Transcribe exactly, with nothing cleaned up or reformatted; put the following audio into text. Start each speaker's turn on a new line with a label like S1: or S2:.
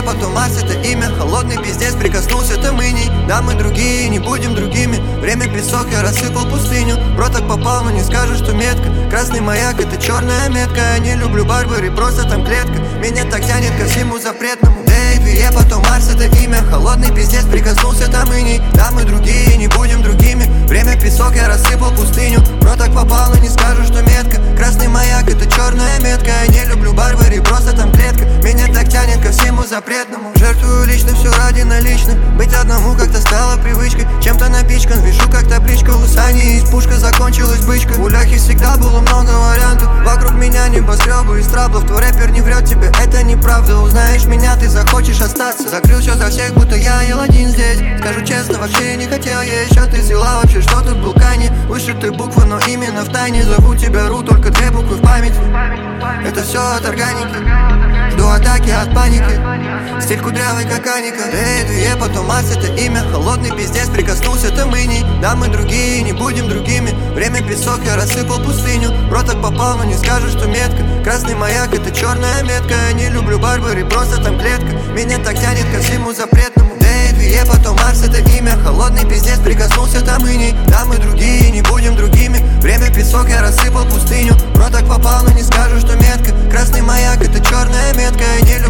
S1: потом Марс — это имя. Холодный пиздец, прикоснулся там иней. Да, мы другие, не будем другими. Время песок, я рассыпал пустыню. В рот так попал, но не скажешь, что метка. Красный маяк — это черная метка. Я не люблю Барбари, просто там клетка. Меня так тянет ко всему запретному. Дэйви, я потом Марс — это имя. Холодный пиздец, прикоснулся там иней. Да, мы другие, не будем другими. Время песок, я рассыпал пустыню. В рот так попал, но не скажешь, что метка. Красный маяк — это черная метка. Я не люблю Барбари, просто там клетка. Меня так тянет ко всему запретному. Жертвую лично все ради наличных. Быть одному как-то стало привычкой. Чем-то напичкан, вижу как табличка. У Сани из пушка закончилась бычка. У Лехи всегда было много вариантов. Вокруг меня небоскребы из траблов. Твой рэпер не врет тебе, это неправда. Узнаешь меня, ты захочешь остаться. Закрыл все за всех, будто я ел один здесь. Скажу честно, вообще не хотел я еще. Ты взяла вообще, что тут был Кани. Вышитые буквы, но именно в тайне. Зову тебя Ру, только две буквы в память. Это все от органики. Жду атаки от паники. Стиль кудрявый, как Аника. Дэйви, я потом Марс — это имя. Холодный пиздец, прикоснулся там иней. Да, мы другие, не будем другими. Время песок, я рассыпал пустыню. В рот так попал, но не скажешь, что метка. Красный маяк — это черная метка. Я не люблю Барбари, просто там клетка. Меня так тянет ко всему запретному. Дэйви, я потом Марс — это имя. Холодный пиздец, прикоснулся там иней. Да, мы другие, не будем другими. Время песок, я рассыпал пустыню. В рот так попал, но не скажешь, что метка. Красный маяк — это черная метка. Я не люблю